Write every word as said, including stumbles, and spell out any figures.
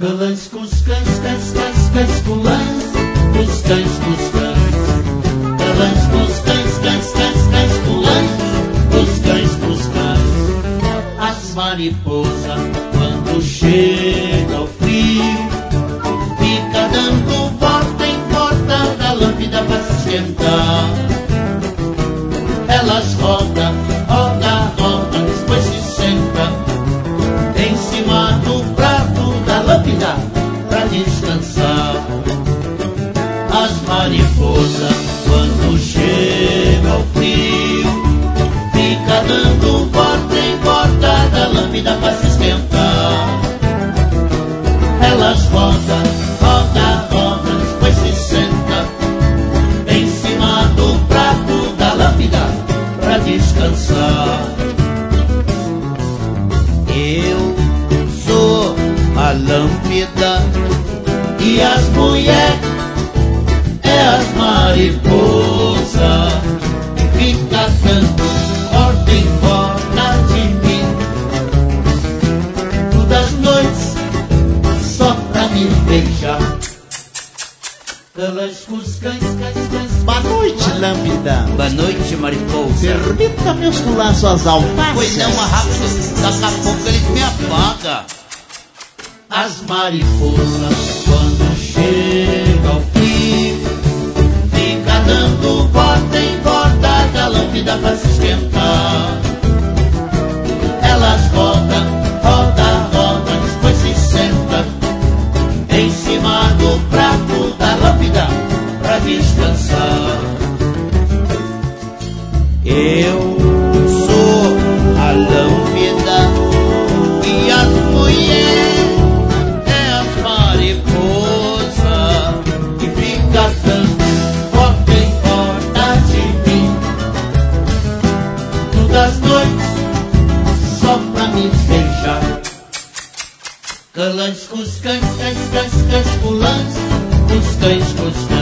Cães, cus, cães, cães, cães, cães, culãs, cus, cães, cus, cães. Cães, cus, cães, cães, cães, cães, culãs, cus, cães, cus, cães. As mariposas, quando chega o frio, fica dando volta em volta da lâmpada pra se esquentar. Elas rodam, rodam, rodam, depois se sentam em cima do prato da lâmpada pra descansar. As mariposas, quando chega o frio, fica dando volta em volta da lâmpada pra se esquentar. Elas rodam, rodam, rodam, depois se sentam em cima do prato da lâmpada pra descansar. Eu sou a lâmpada e as mulheres é as mariposas que fica dando volta em volta de mim todas as noites só pra me beijar. Cães, cus, cães, cães, cães. Boa noite, lâmpada. Boa noite, mariposa. Permita-me oscular suas alfaces. Pois não, rápido, daqui a pouco eles me apagam. As mariposas, quando chega ao fim, fica dando volta em volta da lâmpada pra se esquentar. Elas rodam, rodam, rodam, depois se sentam em cima do prato da lâmpada pra descansar. Eu sou a lâmpada e as mulheres é as mariposas que fica dando volta em volta de mim todas as noites só pra me beijar. Cães, cus, cães, cães, cães, cães, culãs, cus, cães, cus, cães.